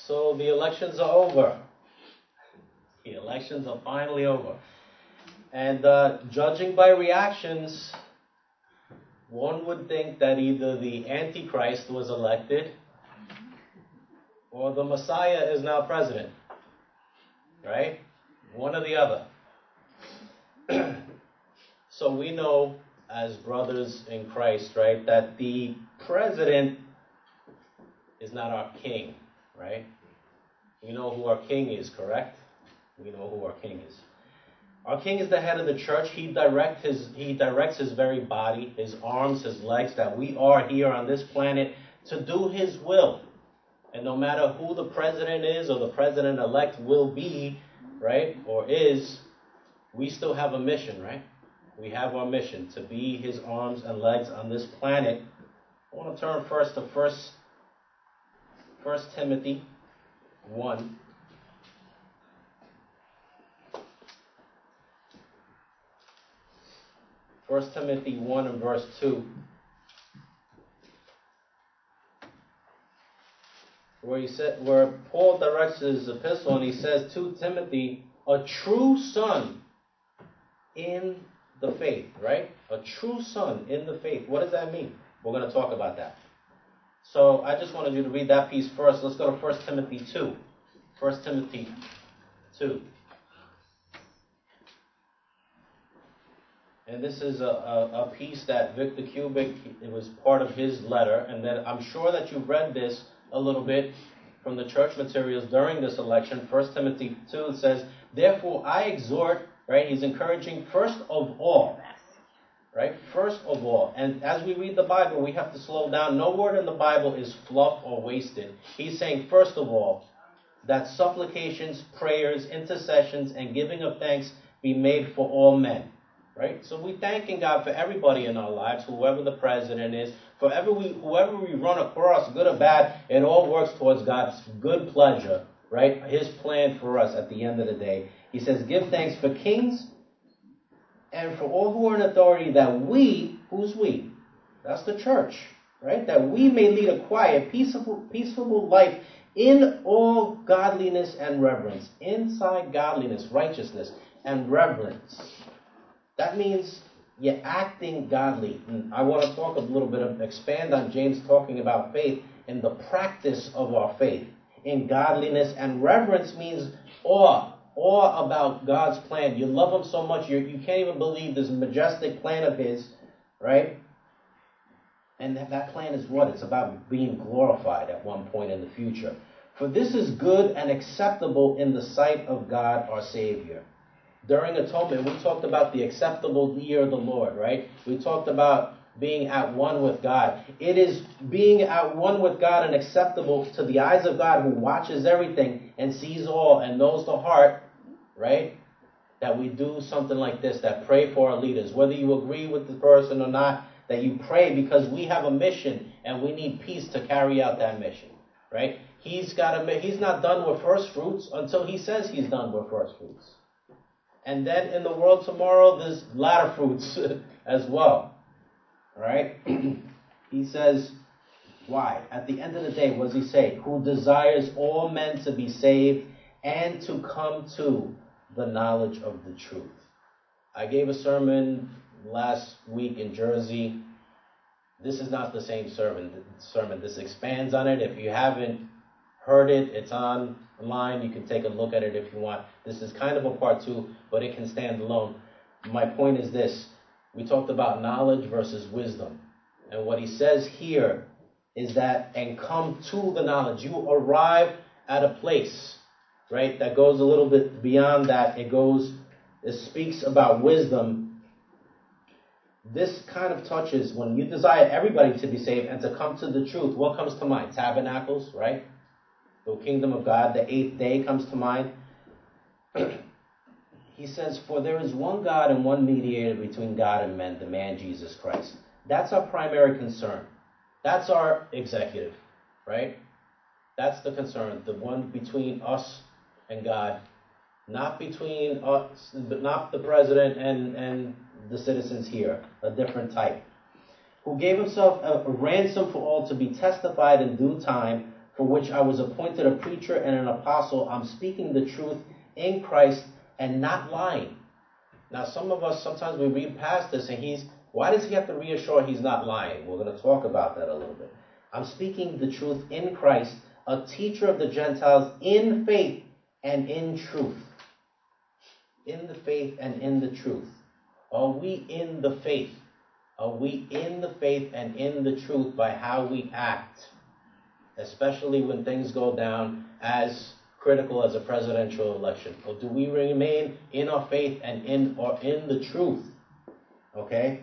So the elections are over. The elections are finally over. And judging by reactions, one would think that either the Antichrist was elected or the Messiah is now president. Right? One or the other. So we know as brothers in Christ, right, that the president is not our king, right? We know who our king is, correct? We know who our king is. Our king is the head of the church. He directs his very body, his arms, his legs, that we are here on this planet to do his will. And no matter who the president is or the president-elect will be, right, or is, we still have a mission, right? We have our mission to be his arms and legs on this planet. I want to turn first to 1 Timothy 1. 1 Timothy 1 and verse 2. Where Paul directs his epistle and he says to Timothy, a true son in the faith, right? A true son in the faith. What does that mean? We're going to talk about that. So I just wanted you to read that piece first. Let's go to 1 Timothy 2. 1 Timothy 2. And this is a piece that Victor Kubik, it was part of his letter. And then I'm sure that you've read this a little bit from the church materials during this election. 1 Timothy 2 says, therefore I exhort, right? He's encouraging first of all, right? First of all. And as we read the Bible, we have to slow down. No word in the Bible is fluff or wasted. He's saying, first of all, that supplications, prayers, intercessions, and giving of thanks be made for all men. Right? So we're thanking God for everybody in our lives, whoever the president is, whoever we run across, good or bad, it all works towards God's good pleasure, right? His plan for us at the end of the day. He says, give thanks for kings and for all who are in authority, that we, who's we? That's the church, right? That we may lead a quiet, peaceful life in all godliness and reverence. Inside godliness, righteousness, and reverence. That means you're acting godly. And I want to talk a little bit, expand on James talking about faith and the practice of our faith. In godliness and reverence means awe about God's plan. You love him so much, you can't even believe this majestic plan of his, right? And that plan is what? It's about being glorified at one point in the future. For this is good and acceptable in the sight of God our Savior. During Atonement, we talked about the acceptable year of the Lord, right? We talked about being at one with God. It is being at one with God and acceptable to the eyes of God, who watches everything and sees all and knows the heart, right? That we do something like this, that pray for our leaders. Whether you agree with the person or not, that you pray because we have a mission and we need peace to carry out that mission, right? He's not done with first fruits until he says he's done with first fruits. And then in the world tomorrow, there's latter fruits as well. All right? He says, why? At the end of the day, what does he say? Who desires all men to be saved and to come to the knowledge of the truth. I gave a sermon last week in Jersey. This is not the same sermon. This expands on it. If you haven't heard it, it's online. You can take a look at it if you want. This is kind of a part 2, but it can stand alone. My point is this. We talked about knowledge versus wisdom. And what he says here is that, and come to the knowledge. You arrive at a place, right, that goes a little bit beyond that. It speaks about wisdom. This kind of touches, when you desire everybody to be saved and to come to the truth, what comes to mind? Tabernacles, right? The kingdom of God, the 8th day comes to mind. He says, for there is one God and one mediator between God and men, the man Jesus Christ. That's our primary concern. That's our executive, right? That's the concern, the one between us and God. Not between us, not the president and the citizens here, a different type. Who gave himself a ransom for all to be testified in due time, for which I was appointed a preacher and an apostle. I'm speaking the truth in Christ and not lying. Now, some of us, sometimes we read past this and why does he have to reassure he's not lying? We're going to talk about that a little bit. I'm speaking the truth in Christ, a teacher of the Gentiles in faith and in truth. In the faith and in the truth. Are we in the faith? Are we in the faith and in the truth by how we act? Especially when things go down as critical as a presidential election. Or do we remain in our faith and in the truth? Okay?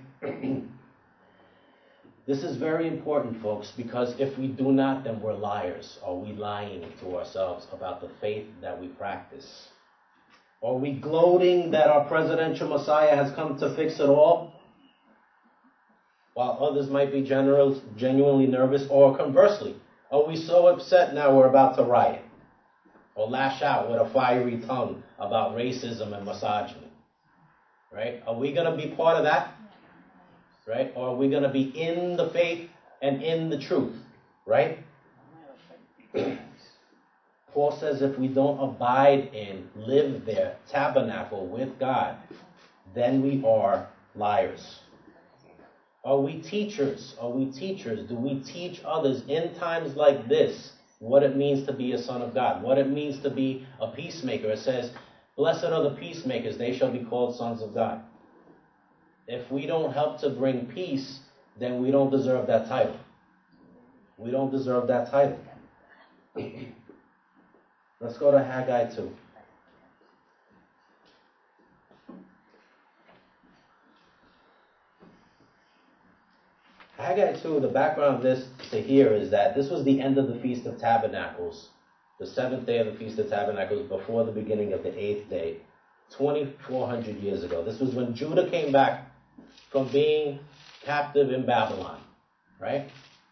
This is very important, folks, because if we do not, then we're liars. Are we lying to ourselves about the faith that we practice? Are we gloating that our presidential Messiah has come to fix it all? While others might be genuinely nervous, or conversely, are we so upset now we're about to riot? Or lash out with a fiery tongue about racism and misogyny? Right? Are we going to be part of that? Right? Or are we going to be in the faith and in the truth? Right? Paul says if we don't abide in, live there, tabernacle with God, then we are liars. Are we teachers? Are we teachers? Do we teach others in times like this what it means to be a son of God? What it means to be a peacemaker? It says, blessed are the peacemakers, they shall be called sons of God. If we don't help to bring peace, then we don't deserve that title. We don't deserve that title. Let's go to Haggai 2. Haggai 2, the background of this to here is that this was the end of the Feast of Tabernacles, the 7th day of the Feast of Tabernacles before the beginning of the 8th day, 2,400 years ago. This was when Judah came back from being captive in Babylon, right?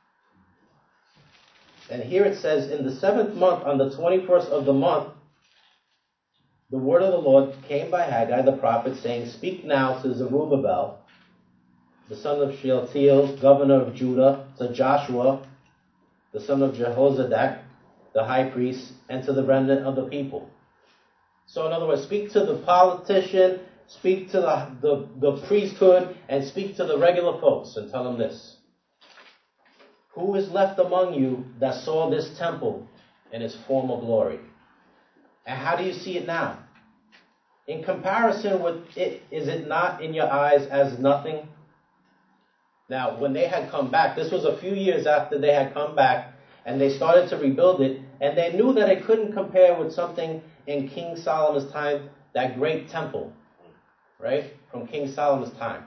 And here it says, in the 7th month, on the 21st of the month, the word of the Lord came by Haggai the prophet, saying, speak now to Zerubbabel, the son of Shealtiel, governor of Judah, to Joshua, the son of Jehozadak, the high priest, and to the remnant of the people. So in other words, speak to the politician, speak to the priesthood, and speak to the regular folks and tell them this. Who is left among you that saw this temple in its former glory? And how do you see it now? In comparison with it, is it not in your eyes as nothing? Now, when they had come back, this was a few years after they had come back, and they started to rebuild it, and they knew that it couldn't compare with something in King Solomon's time, that great temple, right? From King Solomon's time.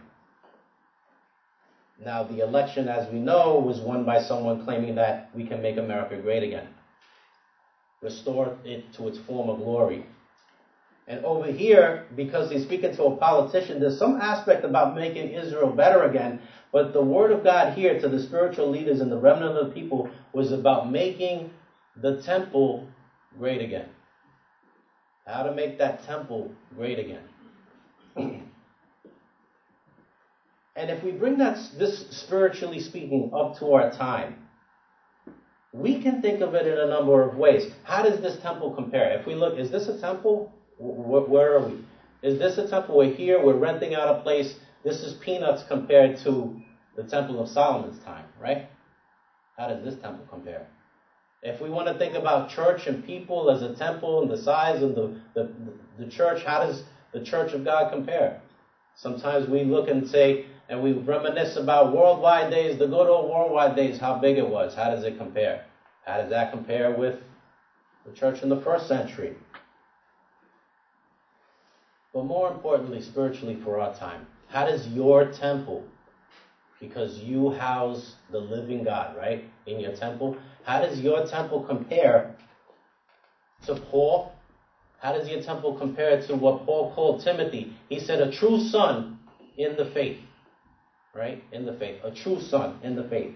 Now, the election, as we know, was won by someone claiming that we can make America great again. Restore it to its former glory. And over here, because he's speaking to a politician, there's some aspect about making Israel better again. But the word of God here to the spiritual leaders and the remnant of the people was about making the temple great again. How to make that temple great again. And if we bring this spiritually speaking up to our time, we can think of it in a number of ways. How does this temple compare? If we look, is this a temple? Where are we? Is this a temple? We're here, we're renting out a place. This is peanuts compared to the temple of Solomon's time, right? How does this temple compare? If we want to think about church and people as a temple and the size of the church, how does the church of God compare? Sometimes we look and say, and we reminisce about worldwide days, the good old worldwide days, how big it was. How does it compare? How does that compare with the church in the first century? But more importantly, spiritually for our time, how does your temple, because you house the living God, right, in your temple, how does your temple compare to Paul? How does your temple compare to what Paul called Timothy? He said a true son in the faith. Right? In the faith. A true son in the faith.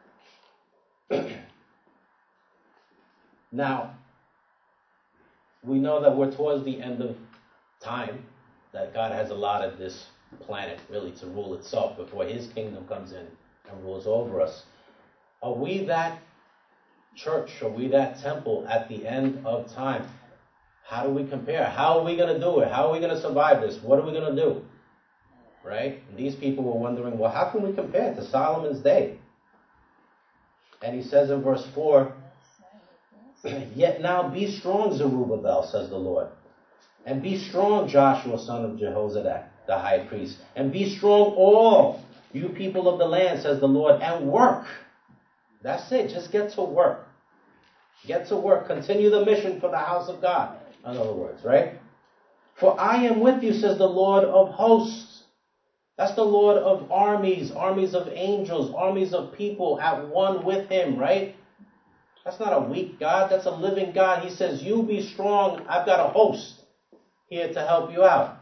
Now, we know that we're towards the end of time, that God has allotted this planet really to rule itself before his kingdom comes in and rules over us. Are we that Church, are we that temple at the end of time? How do we compare? How are we going to do it? How are we going to survive this? What are we going to do? Right? And these people were wondering, well, how can we compare to Solomon's day? And he says in verse 4, yet now be strong, Zerubbabel, says the Lord. And be strong, Joshua, son of Jehozadak, the high priest. And be strong, all you people of the land, says the Lord, and work. That's it. Just get to work. Get to work. Continue the mission for the house of God. In other words, right? For I am with you, says the Lord of hosts. That's the Lord of armies, armies of angels, armies of people at one with him, right? That's not a weak God. That's a living God. He says, you be strong. I've got a host here to help you out.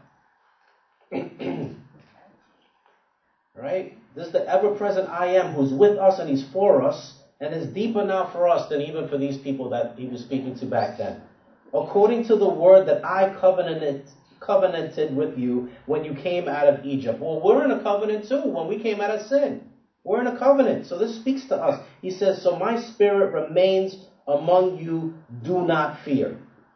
Right? This is the ever-present I am who's with us and he's for us and is deeper now for us than even for these people that he was speaking to back then. According to the word that I covenanted with you when you came out of Egypt. Well, we're in a covenant too when we came out of sin. We're in a covenant. So this speaks to us. He says, so my spirit remains among you. Do not fear.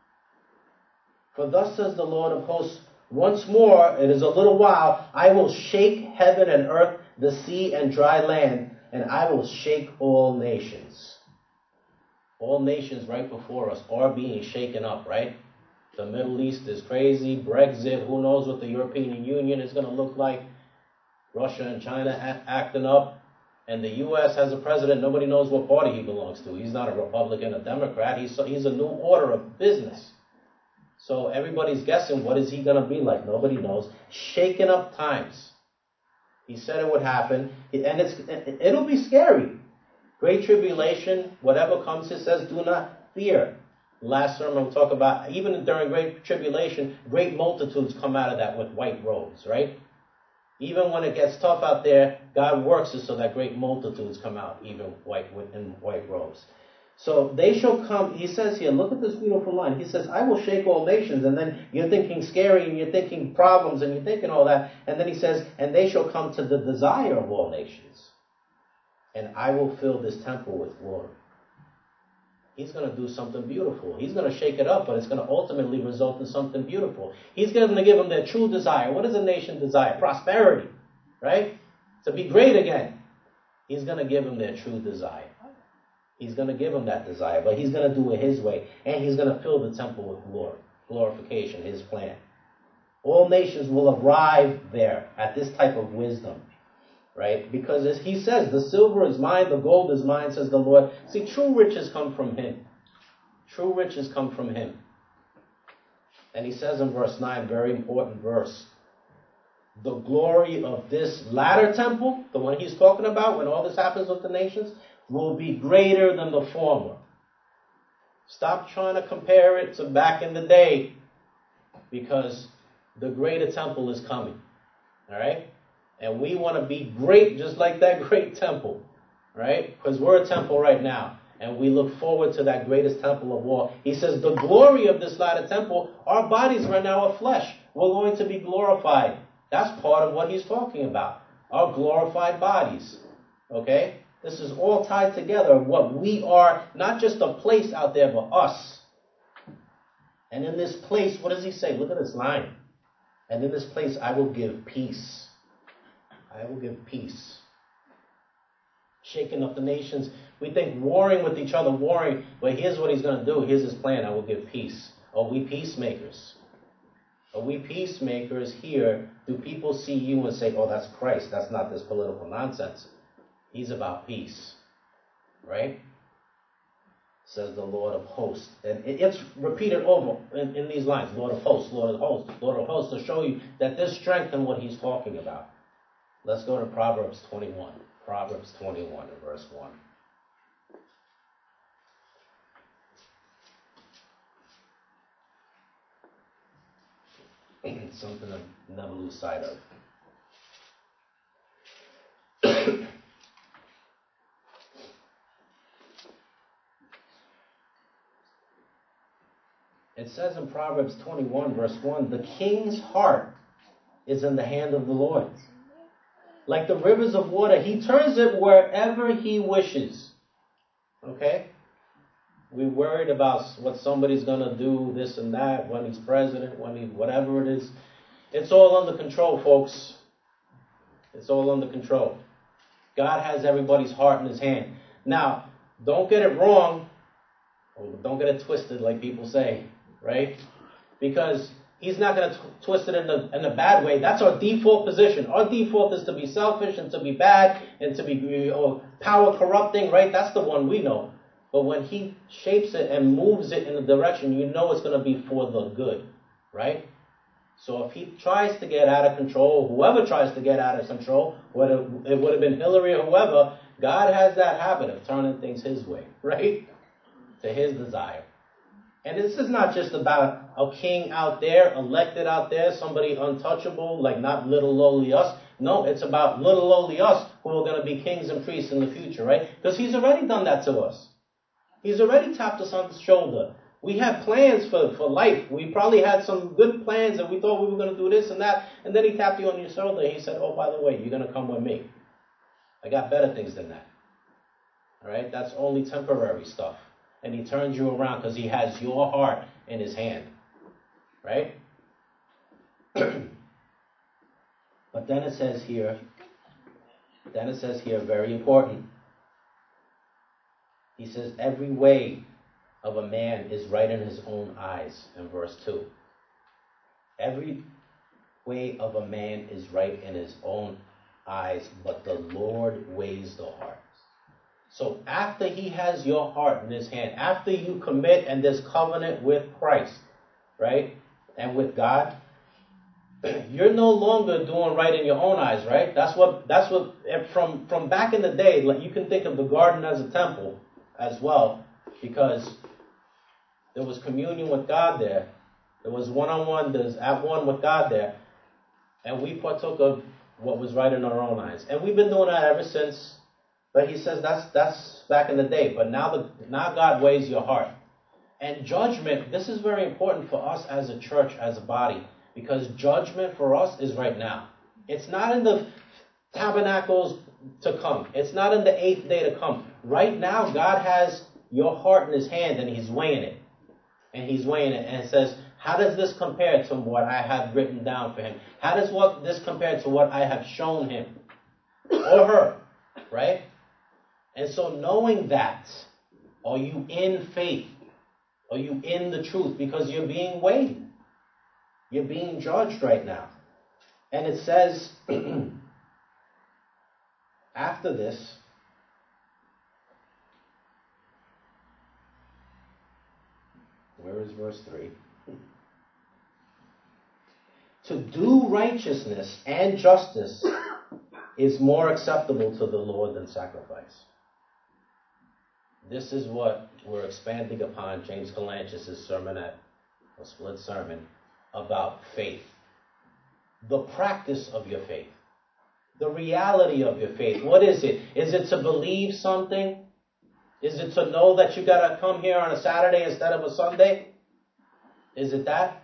For thus says the Lord of hosts, once more, it is a little while, I will shake heaven and earth, the sea and dry land, and I will shake all nations. All nations right before us are being shaken up, right? The Middle East is crazy. Brexit, who knows what the European Union is going to look like. Russia and China acting up. And the U.S. has a president, nobody knows what party he belongs to. He's not a Republican, a Democrat. He's a new order of business. So everybody's guessing, what is he going to be like? Nobody knows. Shaken up times. He said it would happen. And it'll be scary. Great tribulation, whatever comes, it says, do not fear. Last sermon we'll talk about, even during great tribulation, great multitudes come out of that with white robes, right? Even when it gets tough out there, God works it so that great multitudes come out, even in white robes. So they shall come, he says here, look at this beautiful line. He says, I will shake all nations. And then you're thinking scary and you're thinking problems and you're thinking all that. And then he says, and they shall come to the desire of all nations. And I will fill this temple with glory. He's going to do something beautiful. He's going to shake it up, but it's going to ultimately result in something beautiful. He's going to give them their true desire. What does a nation desire? Prosperity, right? To be great again. He's going to give them their true desire. He's going to give them that desire, but he's going to do it his way. And he's going to fill the temple with glory, glorification, his plan. All nations will arrive there at this type of wisdom. Right? Because as he says, the silver is mine, the gold is mine, says the Lord. See, true riches come from him. True riches come from him. And he says in verse 9, very important verse, the glory of this latter temple, the one he's talking about, when all this happens with the nations, will be greater than the former. Stop trying to compare it to back in the day, because the greater temple is coming. All right? And we want to be great just like that great temple, right? Because we're a temple right now. And we look forward to that greatest temple of all. He says the glory of this latter temple, our bodies right now are flesh. We're going to be glorified. That's part of what he's talking about. Our glorified bodies. Okay? This is all tied together. What we are, not just a place out there, but us. And in this place, what does he say? Look at this line. And in this place I will give peace. I will give peace. Shaking up the nations. We think warring with each other, warring. But here's what he's going to do. Here's his plan. I will give peace. Are we peacemakers? Are we peacemakers here? Do people see you and say, oh, that's Christ. That's not this political nonsense. He's about peace. Right? Says the Lord of hosts. And it's repeated over in these lines. Lord of hosts, Lord of hosts, Lord of hosts, to show you that there's strength in what he's talking about. Let's go to Proverbs 21. Proverbs 21 and verse 1. Something to never lose sight of. It says in Proverbs 21 verse 1, the king's heart is in the hand of the Lord. Like the rivers of water, he turns it wherever he wishes. Okay? We're worried about what somebody's going to do, this and that, when he's president, when he, whatever it is. It's all under control, folks. It's all under control. God has everybody's heart in his hand. Now, don't get it wrong, or don't get it twisted like people say, right? Because he's not going to twist it in a bad way. That's our default position. Our default is to be selfish and to be bad and to be power corrupting, right? That's the one we know. But when he shapes it and moves it in a direction, you know it's going to be for the good, right? So if he tries to get out of control, whoever tries to get out of control, whether it would have been Hillary or whoever, God has that habit of turning things his way, right? To his desire. And this is not just about a king out there, elected out there, somebody untouchable, like not little lowly us. No, it's about little lowly us who are going to be kings and priests in the future, right? Because he's already done that to us. He's already tapped us on the shoulder. We had plans for life. We probably had some good plans and we thought we were going to do this and that. And then he tapped you on your shoulder and he said, oh, by the way, you're going to come with me. I got better things than that. All right? That's only temporary stuff. And he turns you around because he has your heart in his hand. Right? But then it says here, very important. He says, every way of a man is right in his own eyes, in verse 2. Every way of a man is right in his own eyes, but the Lord weighs the heart. So after he has your heart in his hand, after you commit and this covenant with Christ, right, and with God, you're no longer doing right in your own eyes, right? That's what from back in the day, like you can think of the garden as a temple as well, because there was communion with God there. There was one-on-one, there's at one with God there. And we partook of what was right in our own eyes. And we've been doing that ever since. But he says that's back in the day. But now God weighs your heart. And judgment, this is very important for us as a church, as a body. Because judgment for us is right now. It's not in the tabernacles to come. It's not in the 8th day to come. Right now, God has your heart in his hand and he's weighing it. And he's weighing it. And it says, how does this compare to what I have written down for him? How does this compare to what I have shown him? Or her. Right? And so knowing that, are you in faith? Are you in the truth? Because you're being weighed. You're being judged right now. And it says, after this, where is verse 3? To do righteousness and justice is more acceptable to the Lord than sacrifice. This is what we're expanding upon James Kalanchis' sermonette, a split sermon, about faith. The practice of your faith. The reality of your faith. What is it? Is it to believe something? Is it to know that you got to come here on a Saturday instead of a Sunday? Is it that?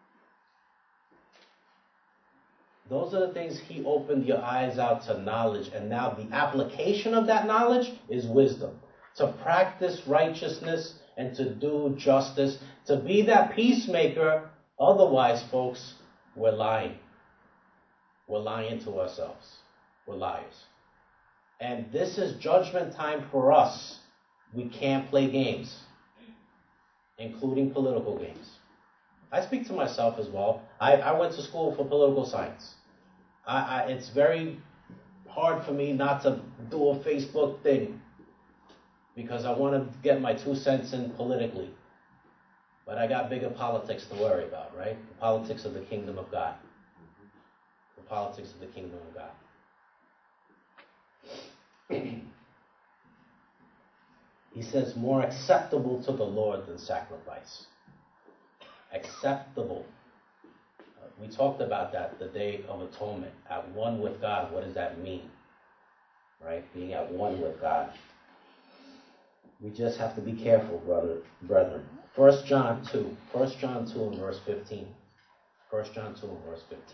Those are the things he opened your eyes out to knowledge. And now the application of that knowledge is wisdom. To practice righteousness and to do justice. To be that peacemaker. Otherwise, folks, we're lying. We're lying to ourselves. We're liars. And this is judgment time for us. We can't play games, including political games. I speak to myself as well. I went to school for political science. It's very hard for me not to do a Facebook thing because I want to get my 2 cents in politically. But I got bigger politics to worry about, right? The politics of the kingdom of God. The politics of the kingdom of God. He says, more acceptable to the Lord than sacrifice. Acceptable. We talked about that, the Day of Atonement. At one with God, what does that mean? Right? Being at one with God. We just have to be careful, brethren. 1 John 2. 1 John 2 and verse 15. 1 John 2 and verse 15.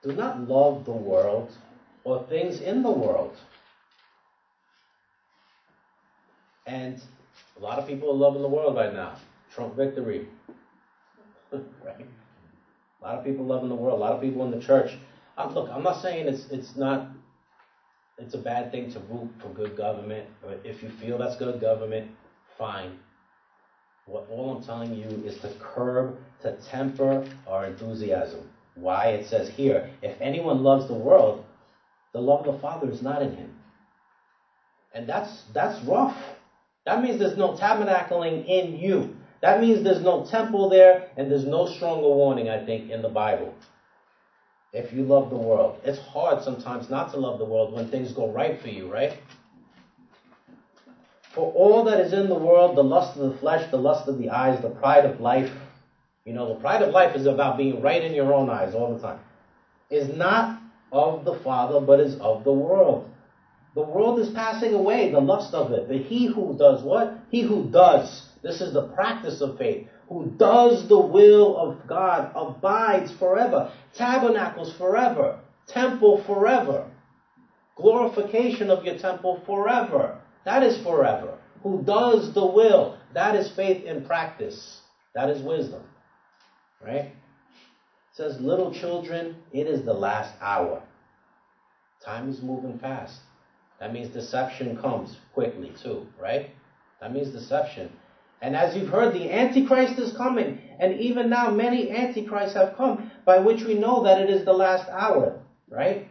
Do not love the world or things in the world. And a lot of people are loving the world right now. Trump victory. Right? A lot of people loving the world. A lot of people in the church. Look, I'm not saying it's a bad thing to root for good government. Or if you feel that's good government, fine. All I'm telling you is to curb, to temper our enthusiasm. Why? It says here, if anyone loves the world, the love of the Father is not in him. And that's rough. That means there's no tabernacling in you. That means there's no temple there, and there's no stronger warning, I think, in the Bible. If you love the world. It's hard sometimes not to love the world when things go right for you, right? For all that is in the world, the lust of the flesh, the lust of the eyes, the pride of life. You know, the pride of life is about being right in your own eyes all the time. Is not of the Father, but is of the world. The world is passing away, the lust of it. But he who does what? He who does. This is the practice of faith. Who does the will of God abides forever. Tabernacles forever. Temple forever. Glorification of your temple forever. That is forever. Who does the will. That is faith in practice. That is wisdom. Right? It says, little children, it is the last hour. Time is moving fast. That means deception comes quickly too, right? That means deception. And as you've heard, the Antichrist is coming. And even now, many Antichrists have come, by which we know that it is the last hour, right?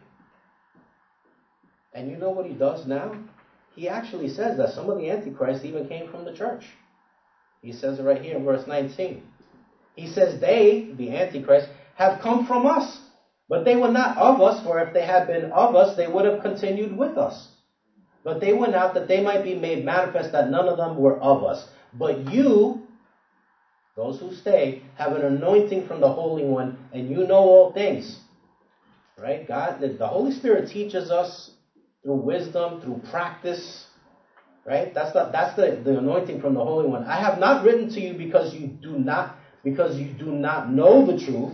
And you know what he does now? He actually says that some of the Antichrists even came from the church. He says it right here in verse 19. He says they, the Antichrist, have come from us. But they were not of us, for if they had been of us, they would have continued with us. But they went out that they might be made manifest that none of them were of us. But you, those who stay, have an anointing from the Holy One, and you know all things. Right? God, the Holy Spirit teaches us through wisdom, through practice. Right? That's the anointing from the Holy One. I have not written to you because you do not know the truth,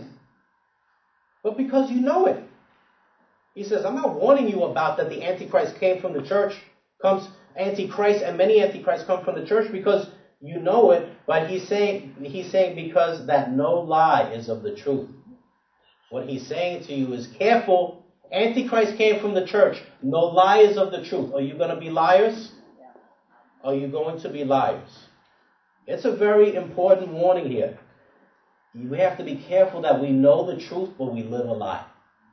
but because you know it. He says, I'm not warning you about that the Antichrist came from the church, Antichrist, and many Antichrists come from the church because you know it, but he's saying because that no lie is of the truth. What he's saying to you is careful. Antichrist came from the church. No lie is of the truth. Are you going to be liars? Are you going to be liars? It's a very important warning here. We have to be careful that we know the truth, but we live a lie.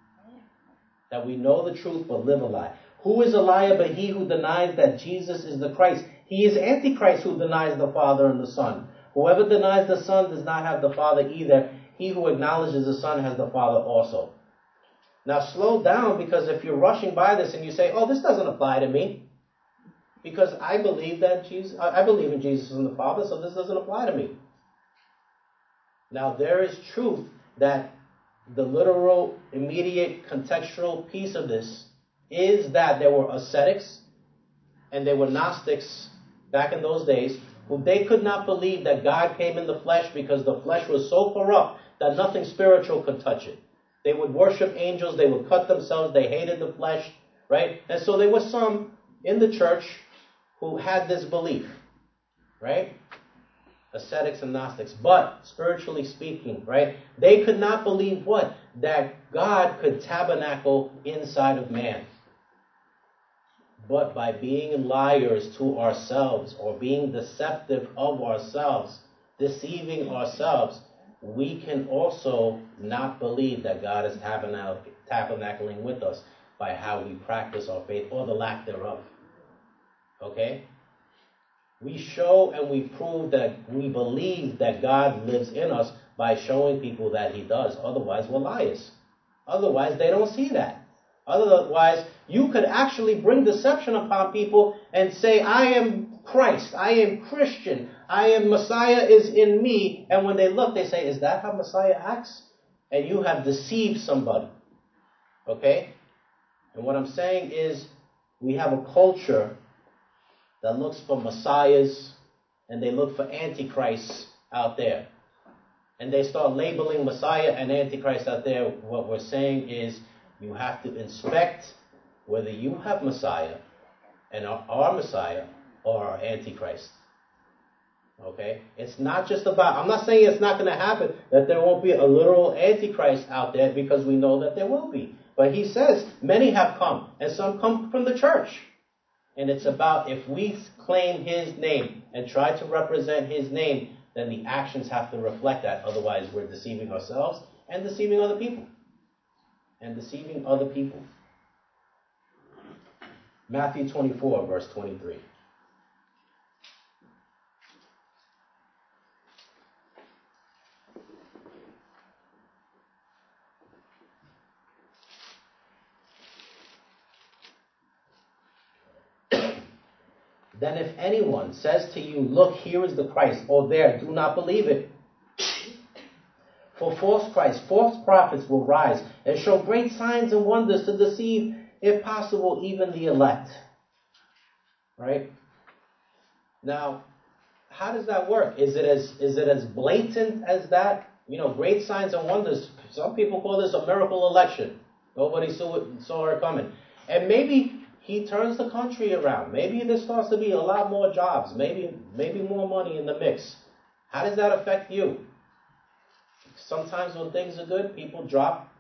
That we know the truth, but live a lie. Who is a liar but he who denies that Jesus is the Christ? He is Antichrist who denies the Father and the Son. Whoever denies the Son does not have the Father either. He who acknowledges the Son has the Father also. Now slow down, because if you're rushing by this and you say, oh, this doesn't apply to me, because I believe in Jesus and the Father, so this doesn't apply to me. Now there is truth that the literal, immediate, contextual piece of this is that there were ascetics and there were Gnostics back in those days who they could not believe that God came in the flesh because the flesh was so corrupt that nothing spiritual could touch it. They would worship angels, they would cut themselves, they hated the flesh, right? And so there were some in the church who had this belief, right? Ascetics and Gnostics. But, spiritually speaking, right, they could not believe what? That God could tabernacle inside of man. But by being liars to ourselves, or being deceptive of ourselves, deceiving ourselves, we can also not believe that God is tabernacling with us by how we practice our faith, or the lack thereof. Okay? We show and we prove that we believe that God lives in us by showing people that he does. Otherwise, we're liars. Otherwise, they don't see that. Otherwise, you could actually bring deception upon people and say, I am Christ, I am Christian, Messiah is in me. And when they look, they say, is that how Messiah acts? And you have deceived somebody. Okay? And what I'm saying is, we have a culture that looks for messiahs, and they look for antichrists out there. and they start labeling Messiah and Antichrist out there, what we're saying is you have to inspect whether you have Messiah and our Messiah or our Antichrist. Okay? It's not just about, I'm not saying it's not going to happen, that there won't be a literal Antichrist out there, because we know that there will be. But he says, many have come, and some come from the church. And it's about, if we claim his name and try to represent his name, then the actions have to reflect that. Otherwise, we're deceiving ourselves and deceiving other people. Matthew 24, verse 23. Then if anyone says to you, look, here is the Christ, or there, do not believe it. For false Christs, false prophets will rise and show great signs and wonders to deceive, if possible, even the elect. Right? Now, how does that work? Is it as blatant as that? Great signs and wonders. Some people call this a miracle election. Nobody saw her coming. And maybe he turns the country around. Maybe there starts to be a lot more jobs. Maybe more money in the mix. How does that affect you? Sometimes when things are good, people drop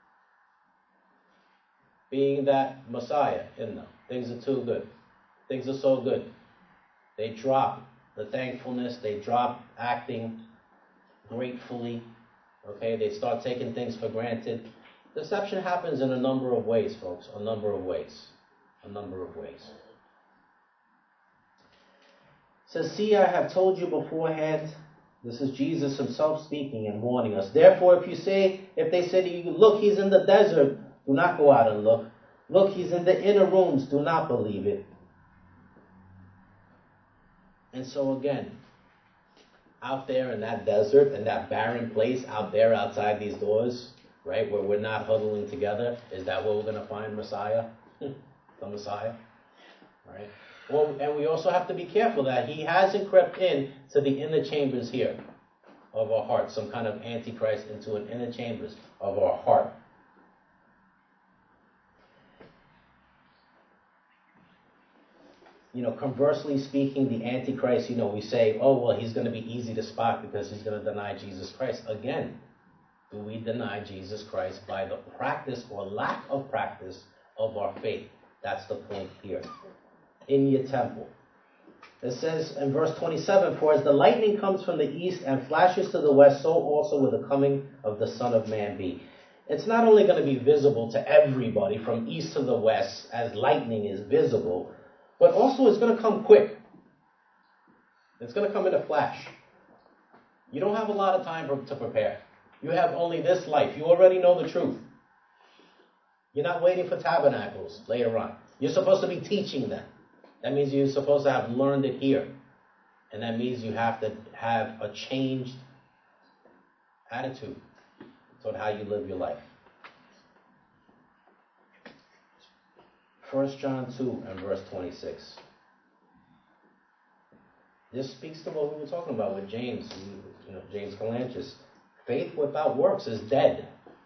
being that Messiah in them. Things are too good. Things are so good. They drop the thankfulness. They drop acting gratefully. Okay, they start taking things for granted. Deception happens in a number of ways, folks. A number of ways. It says, see, I have told you beforehand. This is Jesus himself speaking and warning us. Therefore, if they say to you, look, he's in the desert, do not go out and look. Look, he's in the inner rooms, do not believe it. And so again, out there in that desert, in that barren place, out there outside these doors, right, where we're not huddling together, is that where we're going to find Messiah? The Messiah? Right? Well, and we also have to be careful that he hasn't crept in to the inner chambers here of our heart, some kind of Antichrist into an inner chambers of our heart. Conversely speaking, the Antichrist, we say, oh, well, he's going to be easy to spot because he's going to deny Jesus Christ. Again, do we deny Jesus Christ by the practice or lack of practice of our faith? That's the point here. In your temple. It says in verse 27, for as the lightning comes from the east and flashes to the west, so also will the coming of the Son of Man be. It's not only going to be visible to everybody from east to the west as lightning is visible, but also it's going to come quick. It's going to come in a flash. You don't have a lot of time to prepare. You have only this life. You already know the truth. You're not waiting for tabernacles later on. You're supposed to be teaching them. That means you're supposed to have learned it here. And that means you have to have a changed attitude toward how you live your life. 1 John 2 and verse 26. This speaks to what we were talking about with James, James Calanchus. Faith without works is dead.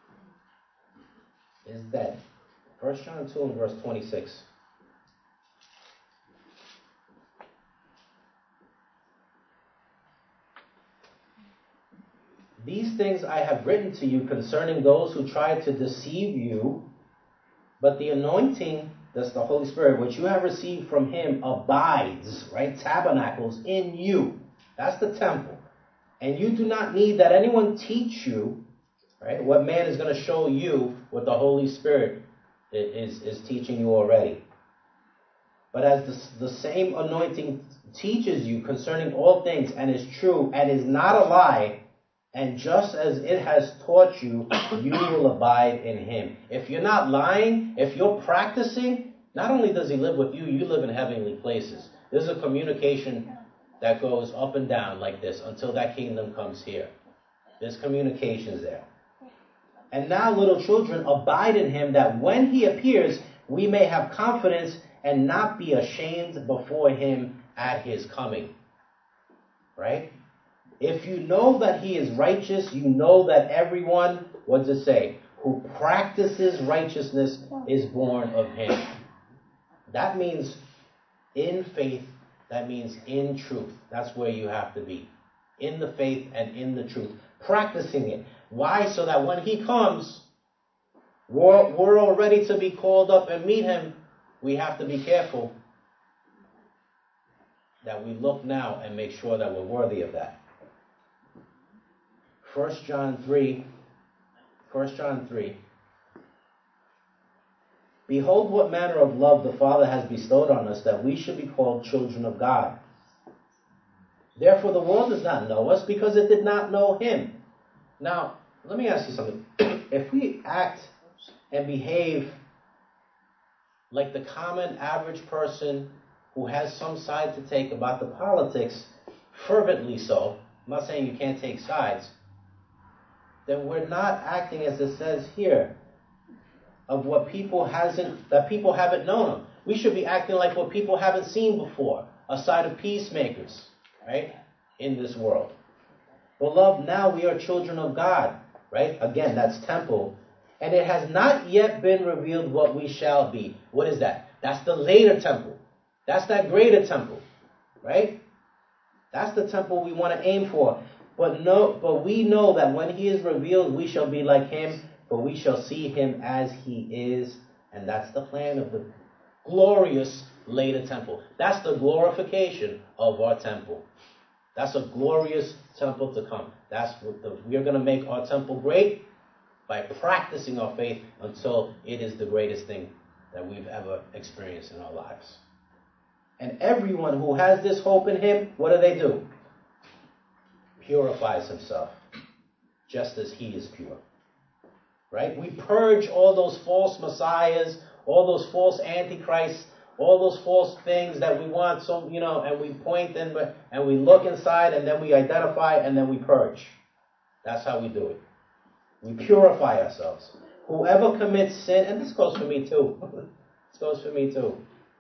Is dead. 1 John 2 and verse 26. These things I have written to you concerning those who try to deceive you, but the anointing, that's the Holy Spirit, which you have received from him, abides, right? Tabernacles in you. That's the temple. And you do not need that anyone teach you, right? What man is going to show you what the Holy Spirit is teaching you already. But as the same anointing teaches you concerning all things and is true and is not a lie, and just as it has taught you, you will abide in him. If you're not lying, if you're practicing, not only does he live with you, you live in heavenly places. There's a communication that goes up and down like this until that kingdom comes here. There's communications there. And now, little children, abide in him, that when he appears, we may have confidence and not be ashamed before him at his coming. Right? If you know that he is righteous, you know that everyone, what does it say, who practices righteousness is born of him. That means in faith, that means in truth. That's where you have to be. In the faith and in the truth. Practicing it. Why? So that when he comes, we're all ready to be called up and meet him. We have to be careful that we look now and make sure that we're worthy of that. 1 John 3. Behold what manner of love the Father has bestowed on us, that we should be called children of God. Therefore the world does not know us, because it did not know him. Now, let me ask you something. If we act and behave like the common average person who has some side to take about the politics, fervently so, I'm not saying you can't take sides, then we're not acting as it says here, of what people haven't known him. We should be acting like what people haven't seen before, a side of peacemakers, right, in this world. Beloved, now we are children of God, right? Again, that's temple. And it has not yet been revealed what we shall be. What is that? That's the later temple. That's that greater temple, right? That's the temple we want to aim for. But we know that when he is revealed, we shall be like him, for we shall see him as he is. And that's the plan of the glorious later temple. That's the glorification of our temple. That's a glorious temple to come. We're going to make our temple great by practicing our faith until it is the greatest thing that we've ever experienced in our lives. And everyone who has this hope in him, what do? Purifies himself, just as he is pure. Right? We purge all those false messiahs, all those false antichrists, all those false things that we want, and we point and we look inside, and then we identify, and then we purge. That's how we do it. We purify ourselves. Whoever commits sin, and this goes for me too. This goes for me too.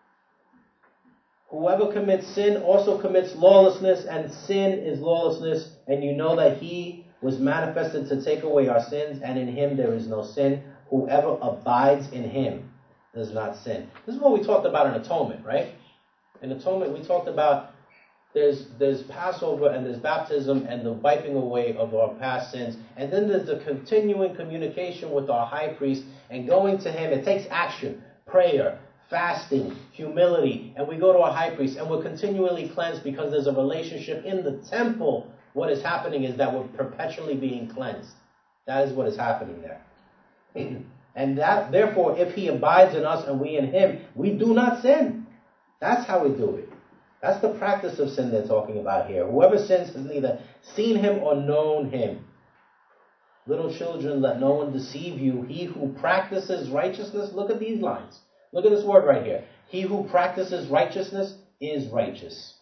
Whoever commits sin also commits lawlessness, and sin is lawlessness, and you know that he was manifested to take away our sins, and in him there is no sin. Whoever abides in him does not sin. This is what we talked about in atonement, right? In atonement, we talked about there's Passover and there's baptism and the wiping away of our past sins. And then there's the continuing communication with our high priest and going to him. It takes action, prayer, fasting, humility. And we go to our high priest and we're continually cleansed because there's a relationship in the temple. What is happening is that we're perpetually being cleansed. That is what is happening there. And that, therefore, if he abides in us and we in him, we do not sin. That's how we do it. That's the practice of sin they're talking about here. Whoever sins has neither seen him or known him. Little children, let no one deceive you. He who practices righteousness, look at these lines. Look at this word right here. He who practices righteousness is righteous,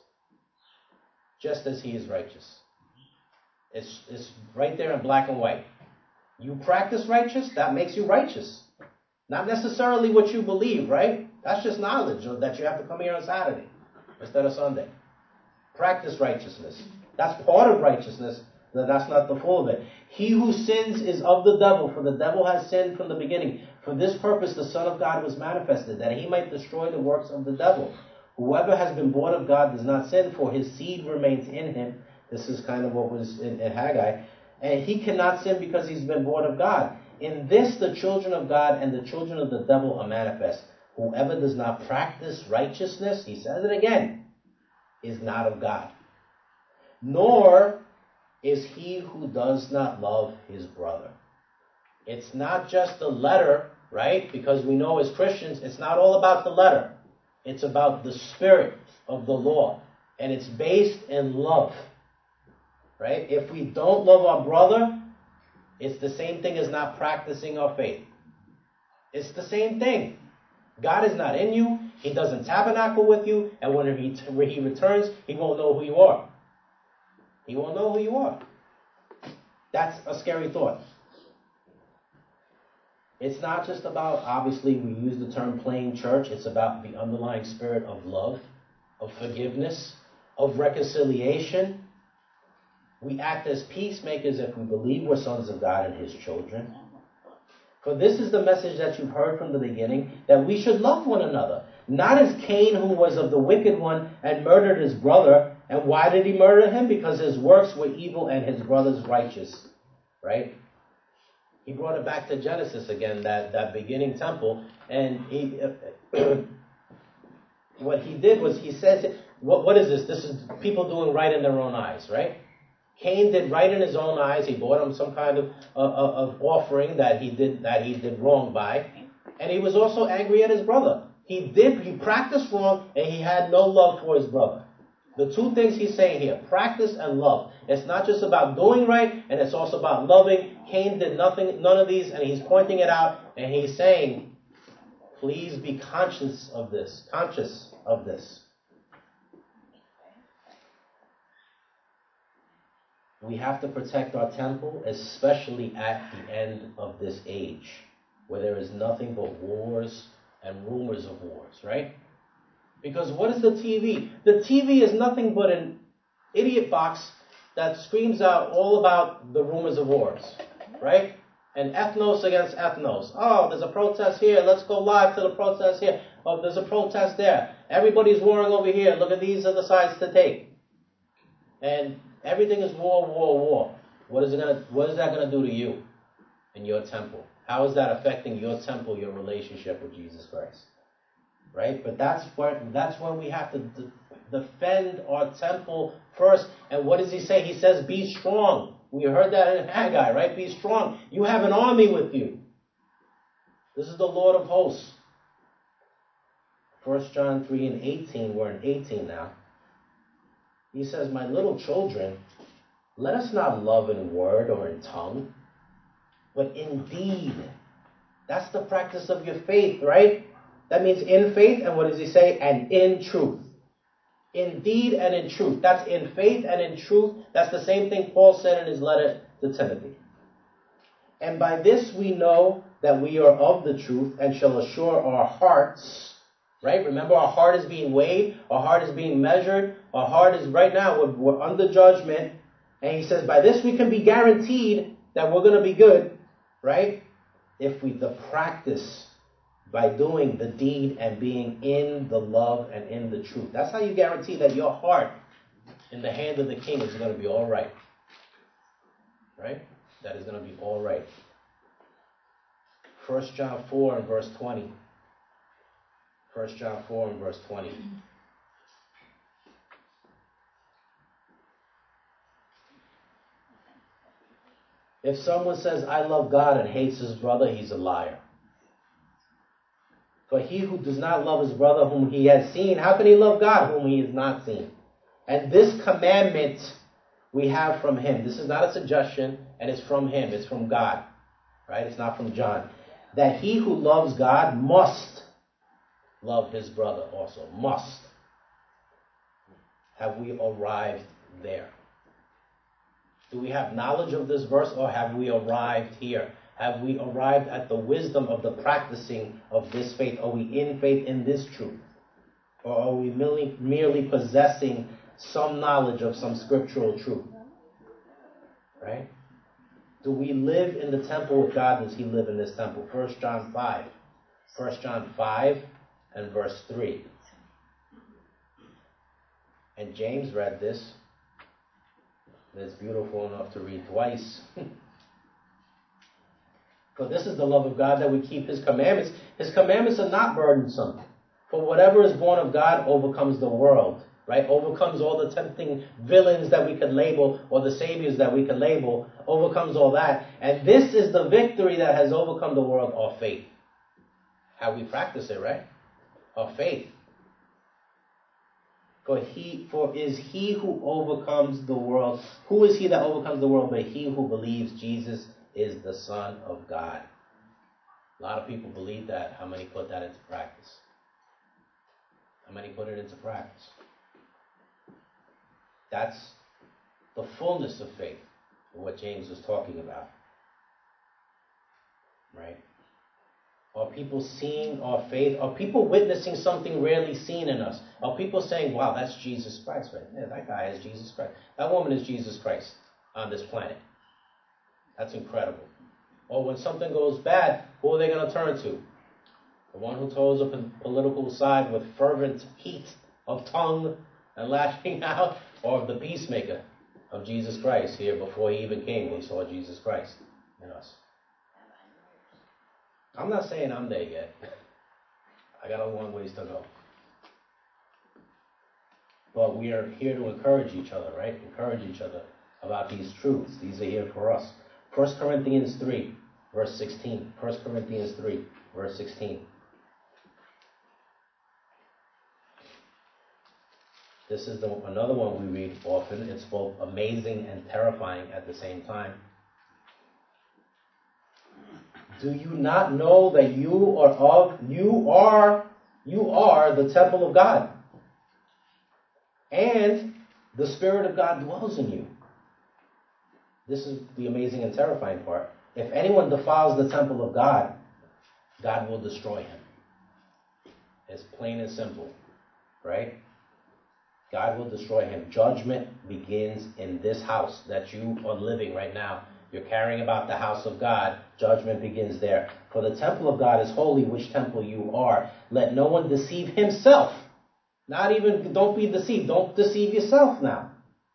just as he is righteous. It's right there in black and white. You practice righteous, that makes you righteous. Not necessarily what you believe, right? That's just knowledge that you have to come here on Saturday instead of Sunday. Practice righteousness. That's part of righteousness. That's not the full of it. He who sins is of the devil, for the devil has sinned from the beginning. For this purpose the Son of God was manifested, that he might destroy the works of the devil. Whoever has been born of God does not sin, for his seed remains in him. This is kind of what was in Haggai. And he cannot sin because he's been born of God. In this the children of God and the children of the devil are manifest. Whoever does not practice righteousness, he says it again, is not of God. Nor is he who does not love his brother. It's not just the letter, right? Because we know as Christians, it's not all about the letter. It's about the spirit of the law. And it's based in love. Right? If we don't love our brother, it's the same thing as not practicing our faith. It's the same thing. God is not in you. He doesn't tabernacle with you. And when he returns, he won't know who you are. He won't know who you are. That's a scary thought. It's not just about, obviously, we use the term plain church. It's about the underlying spirit of love, of forgiveness, of reconciliation. We act as peacemakers if we believe we're sons of God and his children. For this is the message that you've heard from the beginning, that we should love one another. Not as Cain, who was of the wicked one and murdered his brother. And why did he murder him? Because his works were evil and his brother's righteous. Right? He brought it back to Genesis again, that beginning temple. And what he did was he says, what is this? This is people doing right in their own eyes, right? Cain did right in his own eyes. He brought him some kind of offering that he did wrong by. And he was also angry at his brother. He practiced wrong and he had no love for his brother. The two things he's saying here, practice and love. It's not just about doing right, and it's also about loving. Cain did none of these, and he's pointing it out, and he's saying, please be conscious of this. We have to protect our temple, especially at the end of this age, where there is nothing but wars and rumors of wars, right? Because what is the TV? The TV is nothing but an idiot box that screams out all about the rumors of wars, right? And ethnos against ethnos. Oh, there's a protest here. Let's go live to the protest here. Oh, there's a protest there. Everybody's warring over here. Look at these are the sides to take. And everything is war, war, war. What is that gonna do to you in your temple? How is that affecting your temple, your relationship with Jesus Christ? Right? But that's when we have to defend our temple first. And what does he say? He says, be strong. We heard that in Haggai, right? Be strong. You have an army with you. This is the Lord of hosts. 1 John 3 and 18. We're in 18 now. He says, my little children, let us not love in word or in tongue, but in deed. That's the practice of your faith, right? That means in faith, and what does he say? And in truth. In deed and in truth. That's in faith and in truth. That's the same thing Paul said in his letter to Timothy. And by this we know that we are of the truth and shall assure our hearts. Right? Remember, our heart is being weighed. Our heart is being measured. Our heart is, right now, we're under judgment. And he says, by this we can be guaranteed that we're going to be good. Right? If the practice by doing the deed and being in the love and in the truth. That's how you guarantee that your heart in the hand of the king is going to be all right. Right? That is going to be all right. 1 John 4 and verse 20. 1 John 4 and verse 20. If someone says, I love God and hates his brother, he's a liar. For he who does not love his brother whom he has seen, how can he love God whom he has not seen? And this commandment we have from him. This is not a suggestion, and it's from him. It's from God. Right? It's not from John. That he who loves God must love his brother also. Must. Have we arrived there? Do we have knowledge of this verse, or have we arrived here? Have we arrived at the wisdom of the practicing of this faith? Are we in faith in this truth? Or are we merely possessing some knowledge of some scriptural truth? Right? Do we live in the temple with God? Does he live in this temple? 1 John 5. 1 John 5 and verse 3. And James read this. It's beautiful enough to read twice. For this is the love of God, that we keep his commandments. His commandments are not burdensome. For whatever is born of God overcomes the world. Right? Overcomes all the tempting villains that we could label, or the saviors that we could label. Overcomes all that. And this is the victory that has overcome the world, our faith. How we practice it, right? Our faith. For is he who overcomes the world. Who is he that overcomes the world? But he who believes Jesus is the Son of God. A lot of people believe that. How many put that into practice? How many put it into practice? That's the fullness of faith, what James was talking about. Right? Are people seeing our faith? Are people witnessing something rarely seen in us? Are people saying, wow, that's Jesus Christ, right? Yeah, that guy is Jesus Christ. That woman is Jesus Christ. on this planet. That's incredible. Or when something goes bad, who are they going to turn to? The one who toes a political side with fervent heat of tongue and lashing out, or the peacemaker of Jesus Christ here before he even came. They saw Jesus Christ in us. I'm not saying I'm there yet. I got a long ways to go. But we are here to encourage each other, right? Encourage each other about these truths. These are here for us. 1 Corinthians 3, verse 16. 1 Corinthians 3, verse 16. This is another one we read often. It's both amazing and terrifying at the same time. Do you not know that you are the temple of God, and the Spirit of God dwells in you? This is the amazing and terrifying part. If anyone defiles the temple of God, God will destroy him. It's plain and simple, right? God will destroy him. Judgment begins in this house that you are living right now. You're caring about the house of God. Judgment begins there. For the temple of God is holy, which temple you are. Let no one deceive himself. Don't be deceived. Don't deceive yourself now.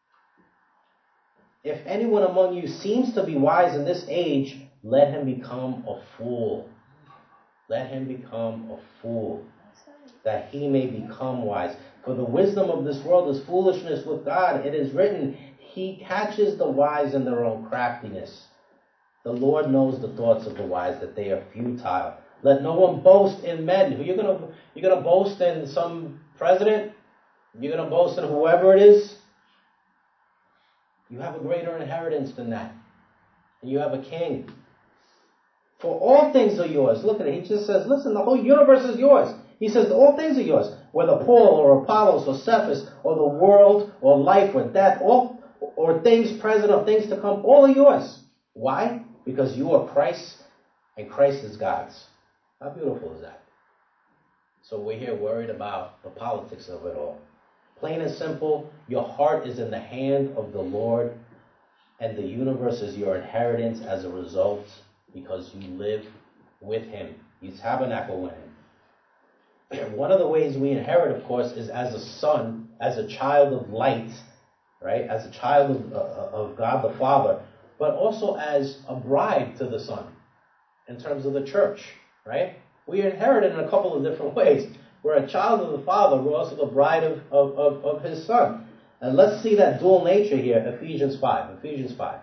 If anyone among you seems to be wise in this age, let him become a fool. Let him become a fool, that he may become wise. For the wisdom of this world is foolishness with God. It is written, He catches the wise in their own craftiness. The Lord knows the thoughts of the wise, that they are futile. Let no one boast in men. You're gonna boast in some president? You're gonna boast in whoever it is? You have a greater inheritance than that. And you have a king. For all things are yours. Look at it. He just says, listen, the whole universe is yours. He says, all things are yours. Whether Paul or Apollos or Cephas or the world or life or death, or things present or things to come, all are yours. Why? Because you are Christ's and Christ is God's. How beautiful is that? So we're here worried about the politics of it all. Plain and simple, your heart is in the hand of the Lord, and the universe is your inheritance as a result, because you live with Him. You tabernacle with Him. One of the ways we inherit, of course, is as a son, as a child of light, right? As a child of God the Father, but also as a bride to the Son, in terms of the church, right? We inherit in a couple of different ways. We're a child of the Father. We're also the bride of His Son. And let's see that dual nature here, Ephesians 5. Ephesians 5.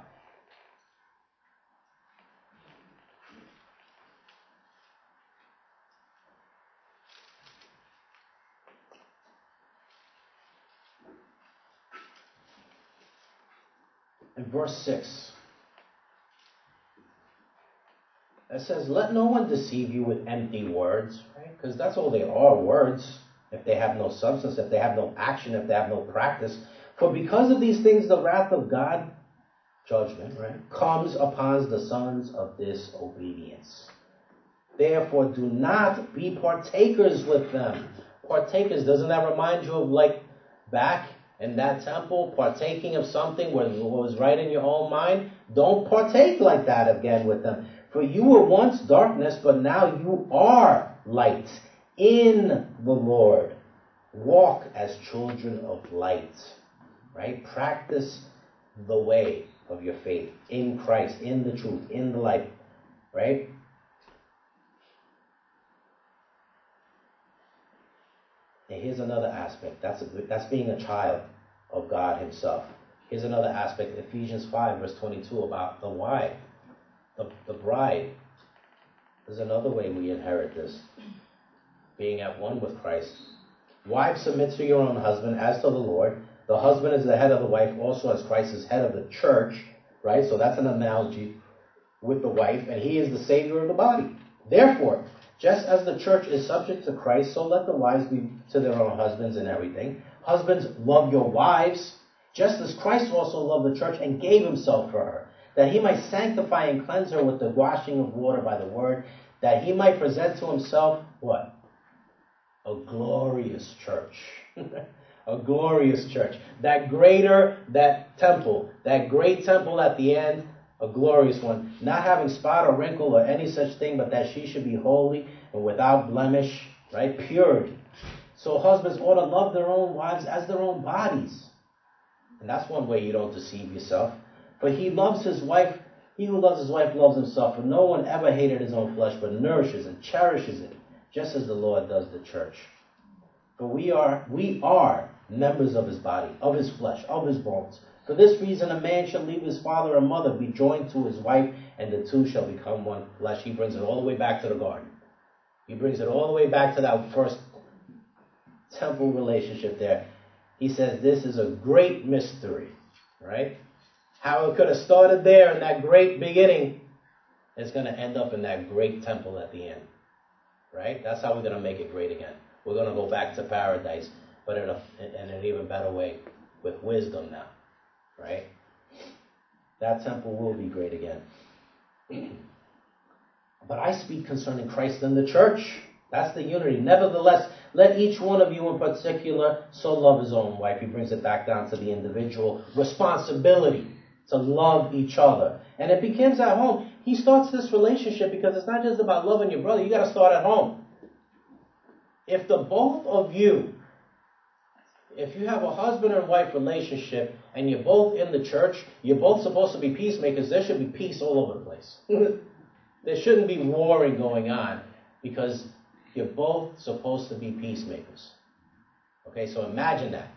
In verse 6, it says, let no one deceive you with empty words, right? Because that's all they are, words, if they have no substance, if they have no action, if they have no practice. For because of these things, the wrath of God, judgment, right, comes upon the sons of disobedience. Therefore, do not be partakers with them. Partakers, doesn't that remind you of like back in that temple, partaking of something what was right in your own mind? Don't partake like that again with them. For you were once darkness, but now you are light in the Lord. Walk as children of light, right? Practice the way of your faith in Christ, in the truth, in the light, right? And here's another aspect. That's being a child of God Himself. Here's another aspect, Ephesians 5, verse 22, about the wife, the bride. There's another way we inherit this, being at one with Christ. Wives, submit to your own husband as to the Lord. The husband is the head of the wife, also as Christ is head of the church, right? So that's an analogy with the wife, and He is the Savior of the body. Therefore, just as the church is subject to Christ, so let the wives be to their own husbands in everything. Husbands, love your wives, just as Christ also loved the church and gave Himself for her, that He might sanctify and cleanse her with the washing of water by the word, that He might present to Himself, what? A glorious church. A glorious church. That temple, that great temple at the end, a glorious one. Not having spot or wrinkle or any such thing, but that she should be holy and without blemish, right? Purity. So husbands ought to love their own wives as their own bodies. And that's one way you don't deceive yourself. For he loves his wife. He who loves his wife loves himself. For no one ever hated his own flesh, but nourishes and cherishes it, just as the Lord does the church. For we are members of his body, of his flesh, of his bones. For this reason, a man shall leave his father and mother, be joined to his wife, and the two shall become one flesh. He brings it all the way back to the garden. He brings it all the way back to that first temple relationship there. He says this is a great mystery, right? How it could have started there in that great beginning, it's going to end up in that great temple at the end, right? That's how we're going to make it great again. We're going to go back to paradise, but in an even better way, with wisdom now, right? That temple will be great again. But I speak concerning Christ and the church. That's the unity. Nevertheless, let each one of you in particular so love his own wife. He brings it back down to the individual responsibility to love each other. And it begins at home. He starts this relationship because it's not just about loving your brother. You got to start at home. If the both of you, if you have a husband and wife relationship and you're both in the church, you're both supposed to be peacemakers, there should be peace all over the place. There shouldn't be warring going on because you're both supposed to be peacemakers. Okay, so imagine that.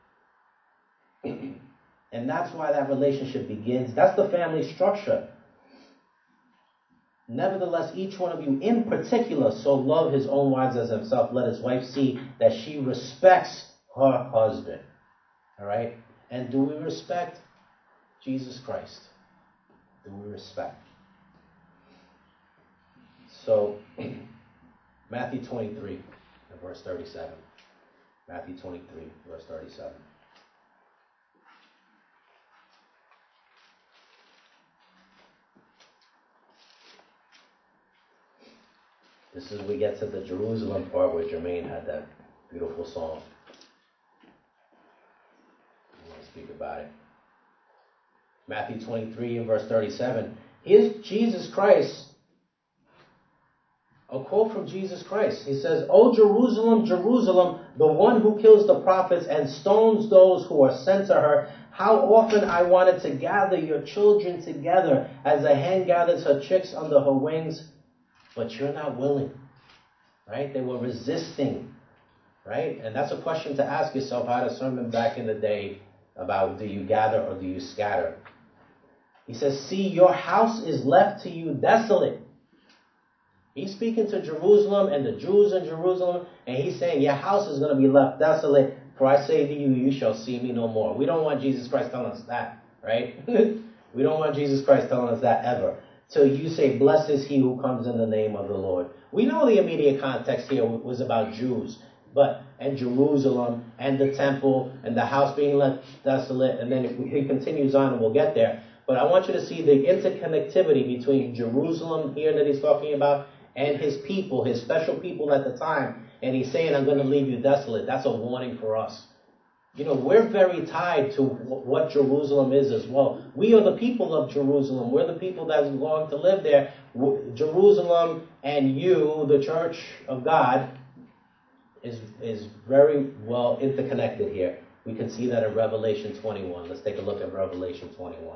And that's why that relationship begins. That's the family structure. Nevertheless, each one of you in particular so love his own wives as himself. Let his wife see that she respects her husband. All right? And do we respect Jesus Christ? Do we respect? So, Matthew 23, verse 37. Matthew 23, verse 37. This is where we get to the Jerusalem part where Jermaine had that beautiful song. I want to speak about it. Matthew 23 and verse 37. Here's Jesus Christ. A quote from Jesus Christ. He says, "O Jerusalem, Jerusalem, the one who kills the prophets and stones those who are sent to her. How often I wanted to gather your children together as a hen gathers her chicks under her wings, but you're not willing." Right? They were resisting. Right? And that's a question to ask yourself. I had a sermon back in the day about do you gather or do you scatter? He says, "See, your house is left to you desolate." He's speaking to Jerusalem and the Jews in Jerusalem, and he's saying, your house is going to be left desolate, for I say to you, you shall see me no more. We don't want Jesus Christ telling us that, right? We don't want Jesus Christ telling us that ever. Till you say, blessed is he who comes in the name of the Lord. We know the immediate context here was about Jews, and Jerusalem, and the temple, and the house being left desolate, and then he continues on, and we'll get there. But I want you to see the interconnectivity between Jerusalem here that he's talking about, and his people, his special people at the time. And he's saying, I'm going to leave you desolate. That's a warning for us. You know, we're very tied to what Jerusalem is as well. We are the people of Jerusalem. We're the people that long to live there. Jerusalem and you, the church of God, is very well interconnected here. We can see that in Revelation 21. Let's take a look at Revelation 21.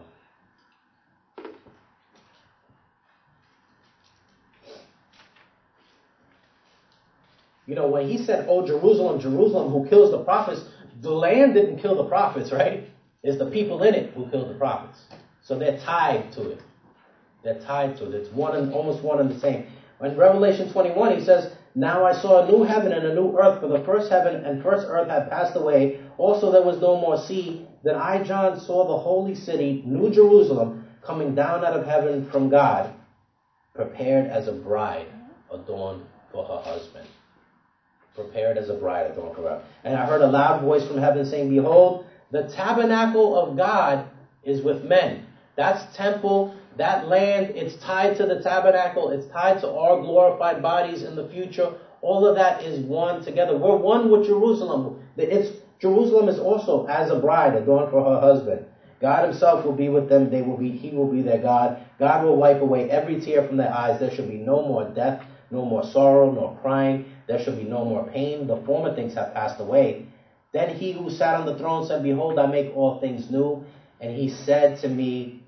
You know, when he said, oh, Jerusalem, Jerusalem, who kills the prophets, the land didn't kill the prophets, right? It's the people in it who killed the prophets. So they're tied to it. They're tied to it. It's almost one and the same. In Revelation 21, he says, now I saw a new heaven and a new earth, for the first heaven and first earth had passed away. Also there was no more sea. Then I, John, saw the holy city, New Jerusalem, coming down out of heaven from God, prepared as a bride adorned for her husband. Prepared as a bride adorned for her. And I heard a loud voice from heaven saying, behold, the tabernacle of God is with men. That's temple, that land, it's tied to the tabernacle, it's tied to our glorified bodies in the future. All of that is one together. We're one with Jerusalem. Jerusalem is also as a bride adorned for her husband. God himself will be with them. He will be their God. God will wipe away every tear from their eyes. There shall be no more death, no more sorrow, nor crying. There shall be no more pain. The former things have passed away. Then he who sat on the throne said, behold, I make all things new. And he said to me,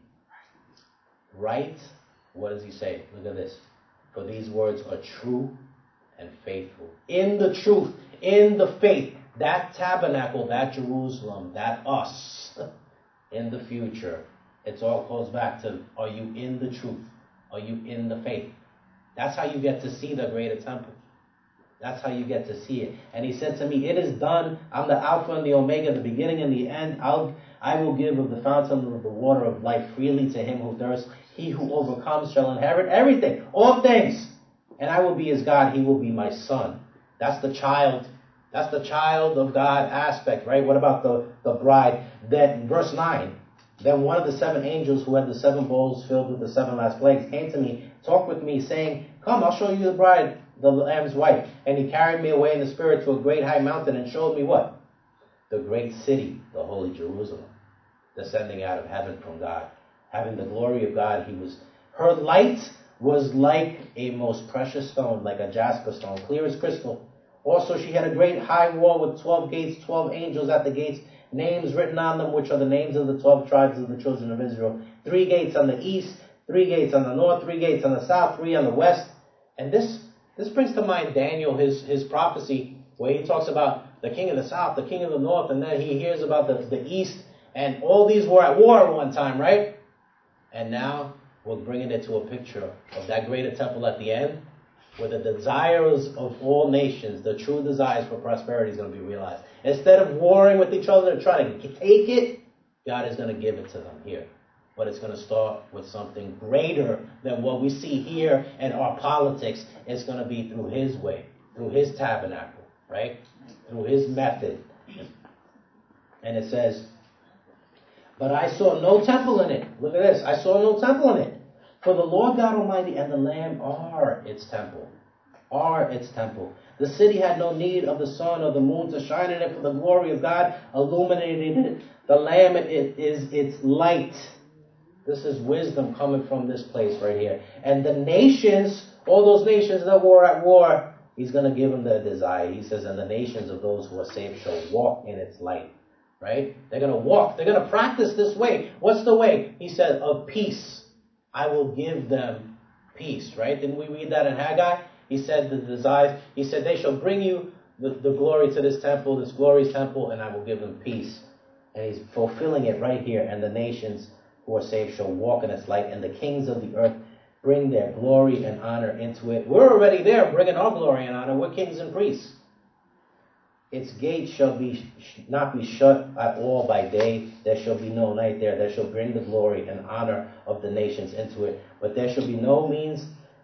write. What does he say? Look at this. For these words are true and faithful. In the truth, in the faith, that tabernacle, that Jerusalem, that us, in the future, it all goes back to, are you in the truth? Are you in the faith? That's how you get to see the greater temple. That's how you get to see it. And he said to me, it is done. I'm the Alpha and the Omega, the beginning and the end. I will give of the fountain of the water of life freely to him who thirsts. He who overcomes shall inherit everything, all things. And I will be his God. He will be my son. That's the child. That's the child of God aspect, right? What about the bride? Then, verse 9, then one of the 7 angels who had the 7 bowls filled with the 7 last plagues came to me, talked with me, saying, come, I'll show you the bride, the Lamb's wife. And he carried me away in the spirit to a great high mountain and showed me what? The great city, the holy Jerusalem, descending out of heaven from God, having the glory of God. Her light was like a most precious stone, like a jasper stone, clear as crystal. Also she had a great high wall with 12 gates, 12 angels at the gates, names written on them, which are the names of the 12 tribes of the children of Israel. 3 gates on the east, 3 gates on the north, 3 gates on the south, 3 on the west. And this brings to mind Daniel, his prophecy, where he talks about the king of the south, the king of the north, and then he hears about the east, and all these were at war at one time, right? And now we're bringing it to a picture of that greater temple at the end, where the desires of all nations, the true desires for prosperity is going to be realized. Instead of warring with each other and trying to take it, God is going to give it to them here. But it's going to start with something greater than what we see here in our politics. It's going to be through his way, through his tabernacle, right? Through his method. And it says, but I saw no temple in it. Look at this. I saw no temple in it. For the Lord God Almighty and the Lamb are its temple. Are its temple. The city had no need of the sun or the moon to shine in it, for the glory of God illuminated it. The Lamb is its light. This is wisdom coming from this place right here. And the nations, all those nations that were at war, he's going to give them their desire. He says, and the nations of those who are saved shall walk in its light. Right? They're going to walk. They're going to practice this way. What's the way? He said, of peace. I will give them peace. Right? Didn't we read that in Haggai? He said the desires. He said they shall bring you the glory to this temple, this glorious temple, and I will give them peace. And he's fulfilling it right here. And the nations who are saved shall walk in its light, and the kings of the earth bring their glory and honor into it. We're already there bringing our glory and honor. We're kings and priests. Its gates shall not be shut at all by day. There shall be no night there. There shall bring the glory and honor of the nations into it. But there shall by no means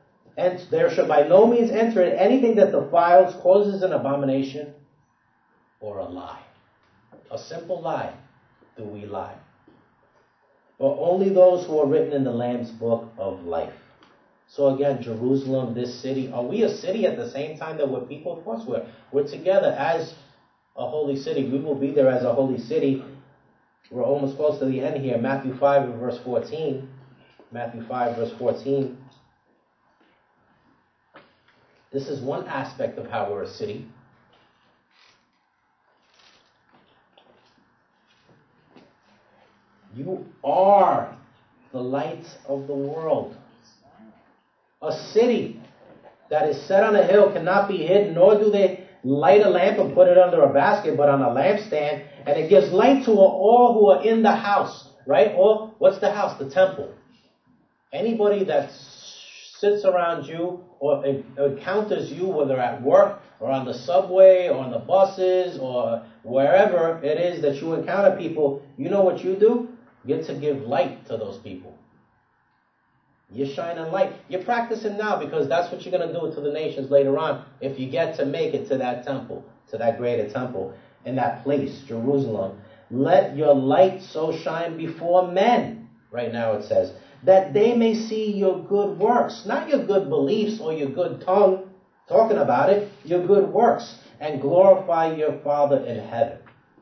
enter it anything that defiles, causes an abomination, or a lie. A simple lie. Do we lie? But only those who are written in the Lamb's book of life. So again, Jerusalem, this city, are we a city at the same time that we're people? Of course we're together as a holy city. We will be there as a holy city. We're almost close to the end here. Matthew 5 and verse 14. Matthew 5 verse 14. This is one aspect of how we're a city. You are the light of the world. A city that is set on a hill cannot be hidden, nor do they light a lamp and put it under a basket, but on a lampstand, and it gives light to all who are in the house, right? Or what's the house? The temple. Anybody that sits around you or encounters you, whether at work or on the subway or on the buses or wherever it is that you encounter people, you know what you do? You get to give light to those people. You're shining light. You're practicing now because that's what you're going to do to the nations later on if you get to make it to that temple, to that greater temple, in that place, Jerusalem. Let your light so shine before men, right now it says, that they may see your good works, not your good beliefs or your good tongue talking about it, your good works, and glorify your Father in heaven.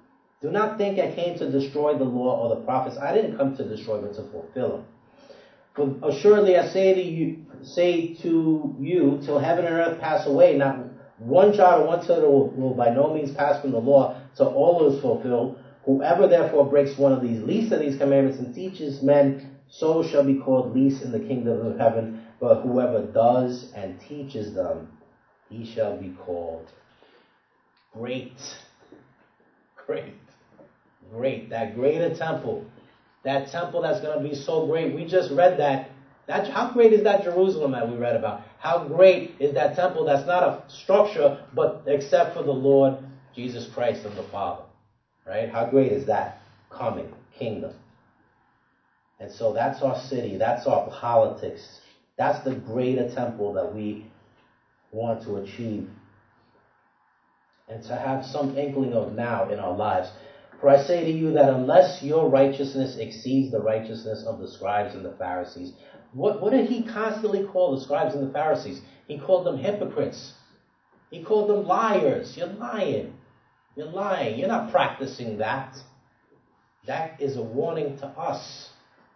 Do not think I came to destroy the law or the prophets. I didn't come to destroy, but to fulfill them. For assuredly I say to you, till heaven and earth pass away, not one jot or one tittle will by no means pass from the law till all is fulfilled. Whoever therefore breaks one of these least of these commandments and teaches men, so shall be called least in the kingdom of heaven. But whoever does and teaches them, he shall be called great. Great. Great. That greater temple. That temple that's going to be so great. We just read that. How great is that Jerusalem that we read about? How great is that temple that's not a structure, but except for the Lord Jesus Christ and the Father? Right? How great is that coming kingdom? And so that's our city. That's our politics. That's the greater temple that we want to achieve and to have some inkling of now in our lives. For I say to you that unless your righteousness exceeds the righteousness of the scribes and the Pharisees. What did he constantly call the scribes and the Pharisees? He called them hypocrites. He called them liars. You're lying. You're lying. You're not practicing that. That is a warning to us.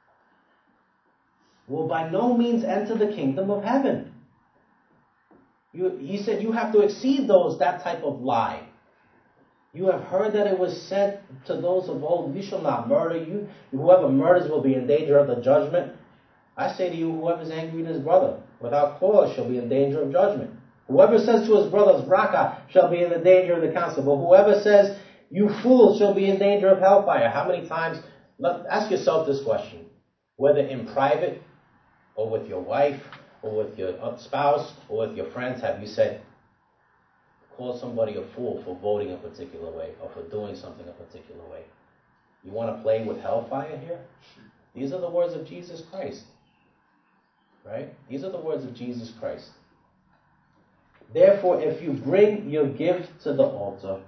Will by no means enter the kingdom of heaven. He said you have to exceed that type of lie. You have heard that it was said to those of old, you shall not murder. Whoever murders will be in danger of the judgment. I say to you, whoever is angry with his brother without cause shall be in danger of judgment. Whoever says to his brother, Raka, shall be in the danger of the council. But whoever says, you fool, shall be in danger of hellfire. How many times, ask yourself this question, whether in private or with your wife or with your spouse or with your friends, have you said, call somebody a fool for voting a particular way or for doing something a particular way? You want to play with hellfire here? These are the words of Jesus Christ. Right? These are the words of Jesus Christ. Therefore, if you bring your gift to the altar,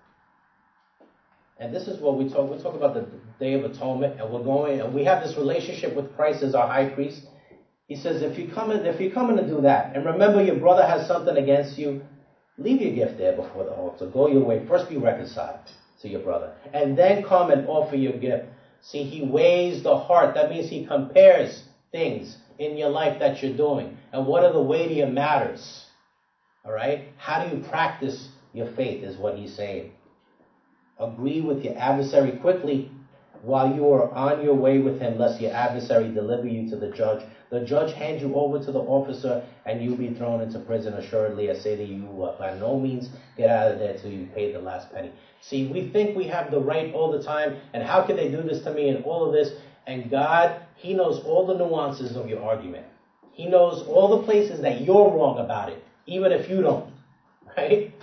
and this is what we talk about the Day of Atonement, and we have this relationship with Christ as our high priest. He says, if you're coming to do that, and remember your brother has something against you, leave your gift there before the altar. Go your way. First be reconciled to your brother, and then come and offer your gift. See, he weighs the heart. That means he compares things in your life that you're doing. And what are the weightier matters? All right? How do you practice your faith is what he's saying. Agree with your adversary quickly while you are on your way with him, lest your adversary deliver you to the judge. The judge hands you over to the officer, and you'll be thrown into prison. Assuredly, I say to you, by no means get out of there till you pay the last penny. See, we think we have the right all the time, and how can they do this to me and all of this? And God, he knows all the nuances of your argument. He knows all the places that you're wrong about it, even if you don't. Right?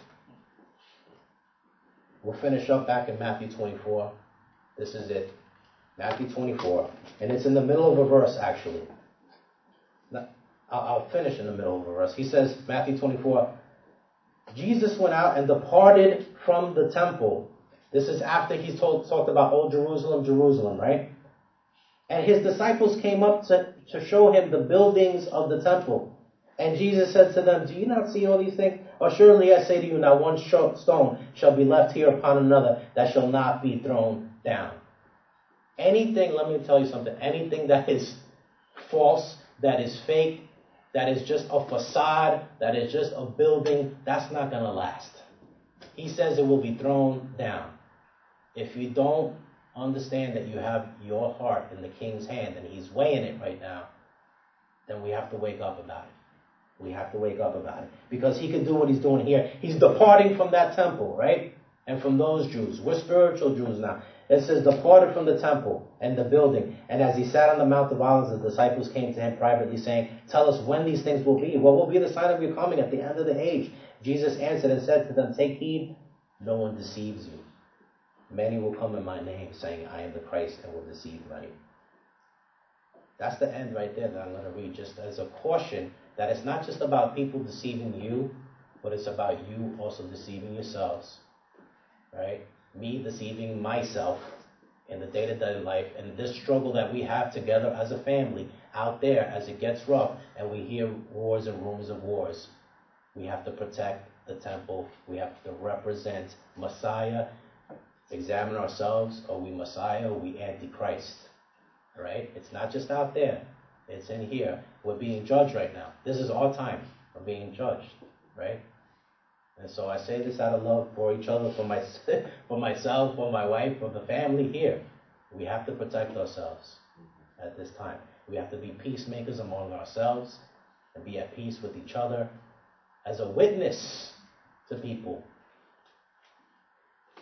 We'll finish up back in Matthew 24. This is it. Matthew 24. And it's in the middle of a verse, actually. I'll finish in the middle of a verse. He says, Matthew 24, Jesus went out and departed from the temple. This is after he's talked about, oh, Jerusalem, Jerusalem, right? And his disciples came up to show him the buildings of the temple. And Jesus said to them, do you not see all these things? Assuredly, I say to you, not one stone shall be left here upon another that shall not be thrown down. Anything, let me tell you something, anything that is false, that is fake, that is just a facade, that is just a building, that's not going to last. He says it will be thrown down. If you don't understand that you have your heart in the King's hand and he's weighing it right now, then we have to wake up about it. We have to wake up about it. Because he could do what he's doing here. He's departing from that temple, right? And from those Jews. We're spiritual Jews now. It says, departed from the temple and the building. And as he sat on the Mount of Olives, the disciples came to him privately, saying, tell us when these things will be. What will be the sign of your coming at the end of the age? Jesus answered and said to them, take heed, no one deceives you. Many will come in my name, saying, I am the Christ, and will deceive many. That's the end right there that I'm going to read, just as a caution that it's not just about people deceiving you, but it's about you also deceiving yourselves. Right? Me deceiving myself in the day-to-day life, and this struggle that we have together as a family out there as it gets rough and we hear wars and rumors of wars. We have to protect the temple. We have to represent Messiah examine ourselves. Are we Messiah? Are we Antichrist? Right? It's not just out there. It's in here. We're being judged right now. This is our time. We're being judged. Right? And so I say this out of love for each other, for myself, for my wife, for the family here. We have to protect ourselves at this time. We have to be peacemakers among ourselves and be at peace with each other as a witness to people